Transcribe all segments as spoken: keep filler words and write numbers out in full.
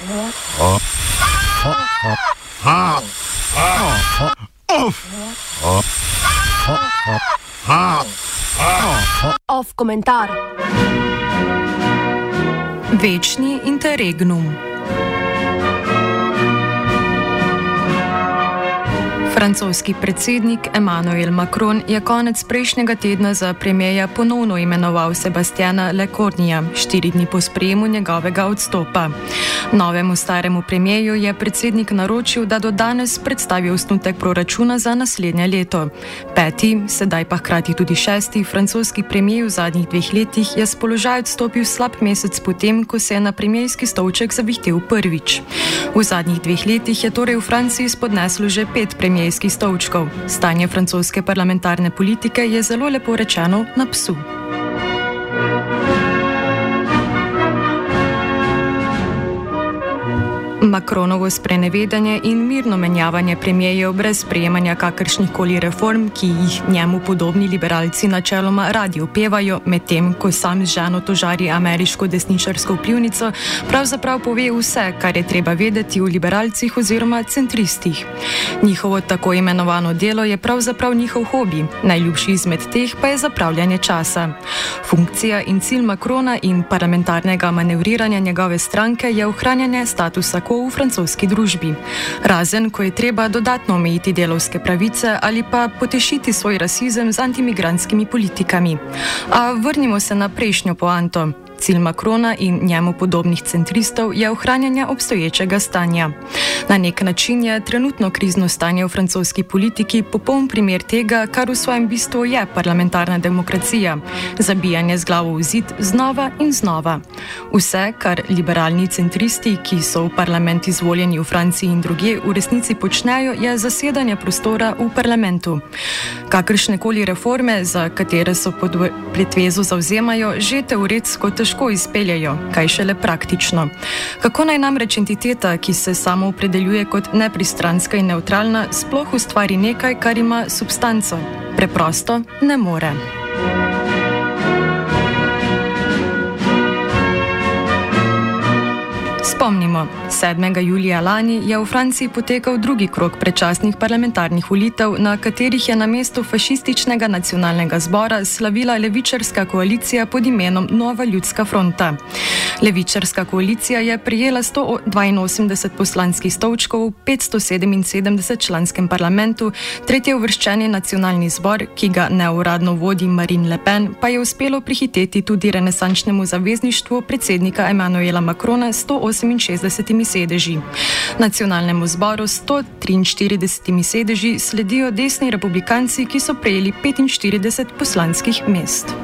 Off komentar. Večni interregnum. Francoski predsednik Emmanuel Macron je konec prejšnjega tedna za premierja ponovno imenoval Sebastiana Lecornua, štiri dni po sprejemu njegovega odstopa. Novemu staremu premierju je predsednik naročil, da do danes predstavi osnutek proračuna za naslednje leto. Peti, sedaj pa hkrati tudi šesti, francoski premijer v zadnjih dveh letih je s položaja odstopil slab mesec potem, ko se je na premierski stolček zavihtel prvič. V zadnjih dveh letih je torej v Franciji spodneslo že pet premijerskih stolčkov. Stanje francoske parlamentarne politike je zelo lepo rečeno na psu. Macronovo sprenevedanje in mirno menjavanje premierjev brez sprejemanja kakršnihkoli reform, ki jih njemu podobni liberalci načeloma radi opevajo, medtem ko sam z ženo tožari ameriško desničarsko vplivnico, pravzaprav pove vse, kar je treba vedeti o liberalcih oziroma centristih. Njihovo tako imenovano delo je pravzaprav njihov hobi, najljubši izmed teh pa je zapravljanje časa. Funkcija in cilj Macrona in parlamentarnega manevriranja njegove stranke je ohranjanje statusa quo v francoski družbi. Razen, ko je treba dodatno omejiti delavske pravice ali pa potešiti svoj rasizem z antimigrantskimi politikami. A vrnimo se na prejšnjo poanto. Cilj Macrona in njemu podobnih centristov je ohranjanje obstoječega stanja. Na nek način je trenutno krizno stanje v francoski politiki popoln primer tega, kar v svojem bistvu je parlamentarna demokracija. Zabijanje z glavo v zid znova in znova. Vse, kar liberalni centristi, ki so v parlament izvoljeni v Franciji in drugje, v resnici počnejo, je zasedanje prostora v parlamentu. Kakršnekoli reforme, za katere so pod pretvezo zavzemajo, že teoretsko težko izpeljajo, kaj šele praktično. Kako naj namreč entiteta, ki se samo opredeljuje kot nepristranska in nevtralna, sploh ustvari nekaj, kar ima substanco? Preprosto ne more. Spomnimo, sedmega julija lani je v Franciji potekal drugi krog predčasnih parlamentarnih volitev, na katerih je na mesto fašističnega nacionalnega zbora slavila levičarska koalicija pod imenom Nova ljudska fronta. Levičarska koalicija je prejela sto dvainosemdeset poslanskih stolčkov v petsto sedeminsedemdeset članskem parlamentu, tretje uvrščeni nacionalni zbor, ki ga neuradno vodi Marine Le Pen, pa je uspelo prihiteti tudi renesančnemu zavezništvu predsednika Emmanuela Macrona s sto oseminšestdesetimi sedeži. Nacionalnemu zboru s sto triinštiridesetimi sedeži sledijo desni republikanci, ki so prejeli petinštirideset poslanskih mest.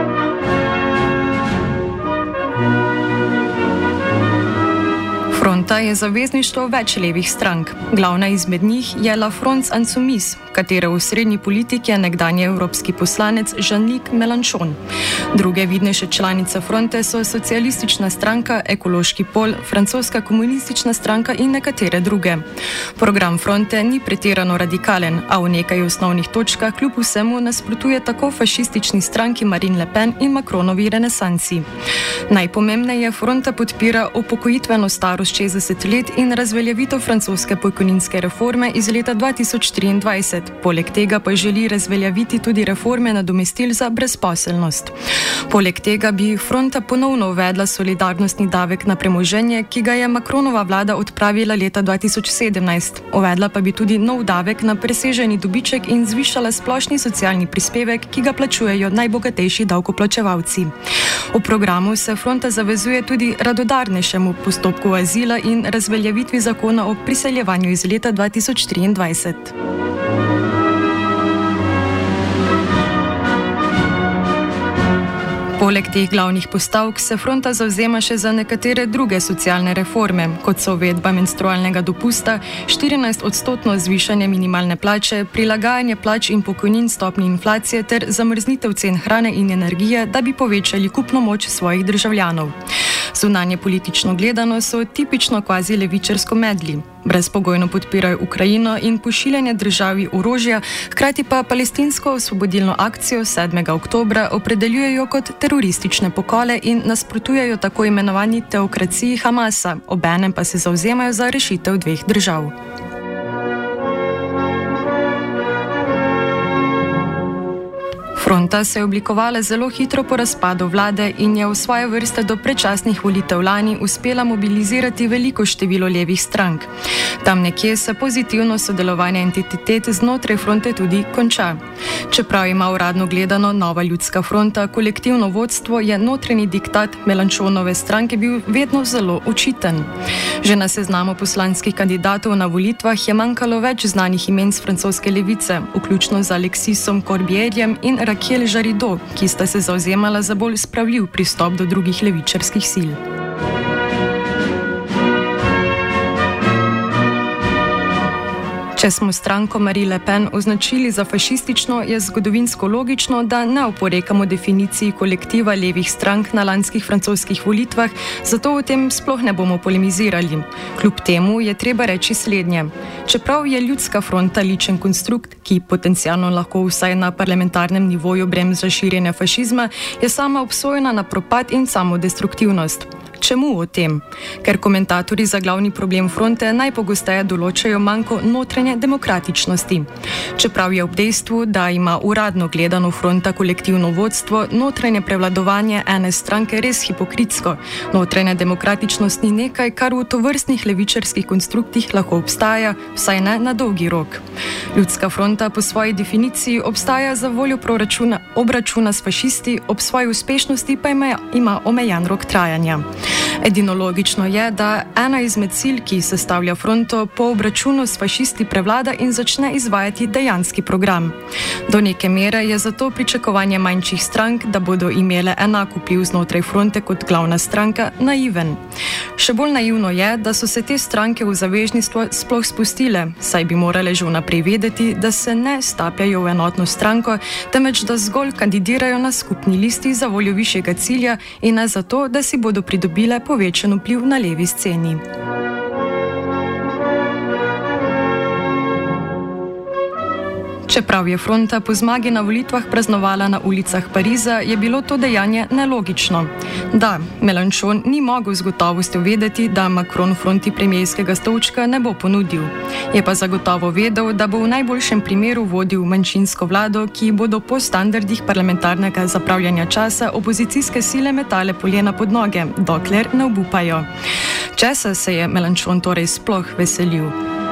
Fronta je zavezništvo več levih strank. Glavna izmed njih je La France Insoumise, katere v srednji politik je nekdanji evropski poslanec Jean-Luc Mélenchon. Druge vidnejše članice fronte so socialistična stranka, ekološki pol, francoska komunistična stranka in nekatere druge. Program fronte ni pretirano radikalen, a v nekaj osnovnih točkah kljub vsemu nasprotuje tako fašistični stranki Marine Le Pen in Macronovi renesansi. Najpomembneje fronta podpira upokojitveno starost šestdeset let in razveljavitev francoske pokojninske reforme iz leta dva tisoč triindvajset. Poleg tega pa želi razveljaviti tudi reforme nadomestil za brezposelnost. Poleg tega bi fronta ponovno uvedla solidarnostni davek na premoženje, ki ga je Macronova vlada odpravila leta dva tisoč sedemnajst. Uvedla pa bi tudi nov davek na preseženi dobiček in zvišala splošni socialni prispevek, ki ga plačujejo najbogatejši davkoplačevalci. V programu se fronta zavezuje tudi radodarnejšemu postopku azila in razveljavitvi zakona o priseljevanju iz leta dva tisoč triindvajset. Poleg teh glavnih postavk se fronta zavzema še za nekatere druge socialne reforme, kot so uvedba menstrualnega dopusta, štirinajst odstotno zvišanje minimalne plače, prilagajanje plač in pokojnin stopnji inflacije ter zamrznitev cen hrane in energije, da bi povečali kupno moč svojih državljanov. Zunanje politično gledano so tipično kvazi levičarsko medli. brezpogojno podpirajo Ukrajino in pošiljanje državi orožja, hkrati pa palestinsko osvobodilno akcijo sedmega oktobra opredeljujejo kot teroristične pokole in nasprotujejo tako imenovani teokraciji Hamasa, obenem pa se zavzemajo za rešitev dveh držav. Fronta se je oblikovala zelo hitro po razpadu vlade in je v svoje vrste do predčasnih volitev lani uspela mobilizirati veliko število levih strank. Tam nekje se pozitivno sodelovanje entitet znotraj fronte tudi konča. Čeprav ima uradno gledano Nova ljudska fronta kolektivno vodstvo, je notranji diktat Melanchonove stranke bil vedno zelo očiten. Že na seznamu poslanskih kandidatov na volitvah je manjkalo več znanih imen z francoske levice, vključno z Alexisom Corbierjem in Raquel Jarido, ki sta se zavzemala za bolj spravljiv pristop do drugih levičarskih sil. Če smo stranko Marie Le Pen označili za fašistično, je zgodovinsko logično, da ne oporekamo definiciji kolektiva levih strank na lanskih francoskih volitvah, zato o tem sploh ne bomo polemizirali. Kljub temu je treba reči slednje. Čeprav je ljudska fronta ličen konstrukt, ki potencialno lahko vsaj na parlamentarnem nivoju bremza širjenja fašizma, je sama obsojena na propad in samodestruktivnost. Čemu o tem? Ker komentatorji za glavni problem fronte najpogosteje določajo manko notranje demokratičnosti. Čeprav je ob dejstvu, da ima uradno gledano fronta kolektivno vodstvo, notranje prevladovanje ene stranke res hipokritsko. Notranja demokratičnost ni nekaj, kar v tovrstnih levičarskih konstruktih lahko obstaja, vsaj ne na dolgi rok. Ljudska fronta po svoji definiciji obstaja za voljo proračuna, obračuna s fašisti, ob svoji uspešnosti pa ima, ima omejen rok trajanja. Edino logično je, da ena izmed cilj, ki sestavlja fronto, po obračunu s fašisti prevlada in začne izvajati dejanski program. Do neke mere je zato pričakovanje manjših strank, da bodo imele enak vpliv znotraj fronte kot glavna stranka, naiven. Še bolj naivno je, da so se te stranke v zavezništvo sploh spustile, saj bi morale že vnaprej vedeti, da se ne stapljajo v enotno stranko, temveč da zgolj kandidirajo na skupni listi za voljo višjega cilja in ne zato, da si bodo pridobili povečen vpliv na levi sceni. Čeprav je fronta po zmagi na volitvah praznovala na ulicah Pariza, je bilo to dejanje nelogično. Da, Melanchon ni mogel z gotovostjo vedeti, da Macron fronti premierskega stolčka ne bo ponudil. Je pa zagotovo vedel, da bo v najboljšem primeru vodil manjšinsko vlado, ki bodo po standardih parlamentarnega zapravljanja časa opozicijske sile metale polena pod noge, dokler ne obupajo. Česa se je Melanchon torej sploh veselil?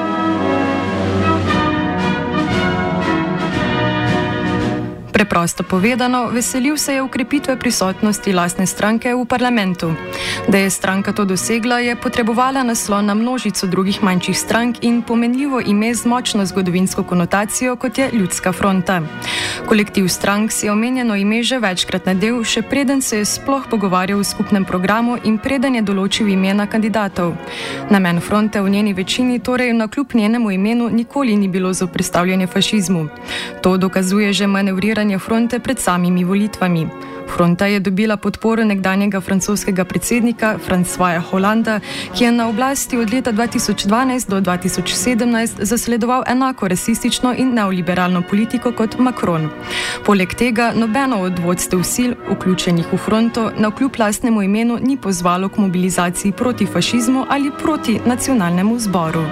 Preprosto povedano, veselil se je ukrepitve prisotnosti lastne stranke v parlamentu. Da je stranka to dosegla, je potrebovala naslon na množico drugih manjših strank in pomenljivo ime z močno zgodovinsko konotacijo, kot je Ljudska fronta. Kolektiv strank si je omenjeno ime že večkrat nadel, še preden se je sploh pogovarjal v skupnem programu in preden je določil imena kandidatov. Namen fronte v njeni večini torej navkljub njenemu imenu nikoli ni bilo zoperstavljanje fašizmu. To dokazuje že manevriranje fronte pred samimi volitvami. Fronta je dobila podporo nekdanjega francoskega predsednika Françoisa Hollanda, ki je na oblasti od leta dva tisoč dvanajst do dva tisoč sedemnajst zasledoval enako rasistično in neoliberalno politiko kot Macron. Poleg tega nobeno od vodstev sil, vključenih v fronto, navkljub lastnemu imenu ni pozvalo k mobilizaciji proti fašizmu ali proti nacionalnemu zboru.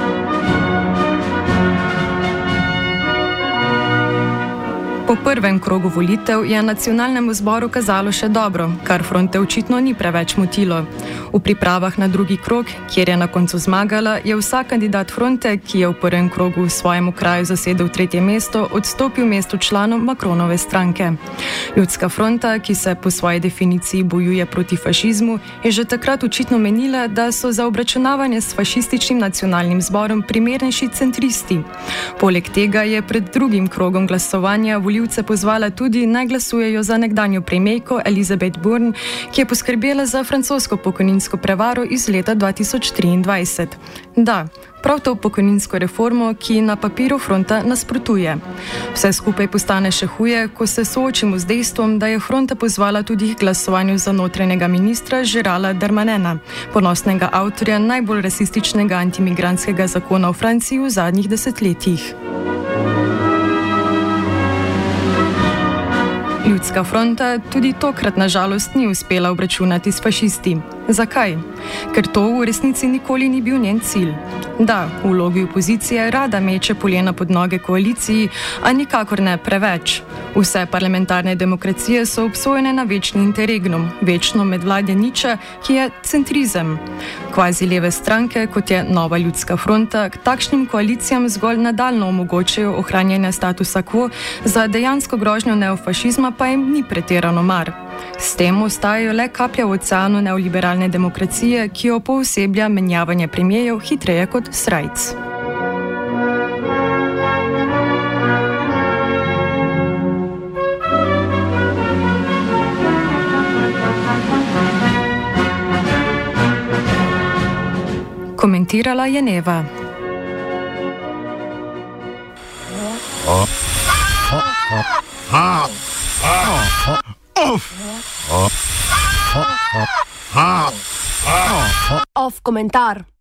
Po prvem krogu volitev je nacionalnemu zboru kazalo še dobro, kar fronte očitno ni preveč motilo. V pripravah na drugi krog, kjer je na koncu zmagala, je vsak kandidat fronte, ki je v prvem krogu v svojem kraju zasedel tretje mesto, odstopil mesto članom Macronove stranke. Ljudska fronta, ki se po svoji definiciji bojuje proti fašizmu, je že takrat očitno menila, da so za obračunavanje s fašističnim nacionalnim zborom primernejši centristi. Poleg tega je pred drugim krogom glasovanja volivce pozvala tudi, naj glasujejo za nekdanjo premierko Elisabeth Borne, ki je poskrbela za francosko pokojninsko pokojninsko prevaro iz leta dva tisoč triindvajset. Da, prav to pokojninsko reformo, ki na papiru fronta nasprotuje. Vse skupaj postane še huje, ko se soočimo z dejstvom, da je fronta pozvala tudi k glasovanju za notranjega ministra Géralda Darmanina, ponosnega avtorja najbolj rasističnega antimigrantskega zakona v Franciji v zadnjih desetletjih. Ljudska fronta tudi tokrat na žalost ni uspela obračunati s fašisti. Zakaj? Ker to v resnici nikoli ni bil njen cilj. Da, v vlogi opozicije rada meče polena pod noge koaliciji, a nikakor ne preveč. Vse parlamentarne demokracije so obsojene na večni interregnum, večno medvladje niča, ki je centrizem. Kvazi leve stranke, kot je Nova ljudska fronta, k takšnim koalicijam zgolj nadaljno omogočajo ohranjanje statusa quo, za dejansko grožnjo neofašizma pa jim ni pretirano mar. S tem ostajajo le kaplja v oceanu neoliberalne demokracije, ki jo pooseblja menjavanje premierjev hitreje kot srajc. Komentirala je Neva. Off komentar.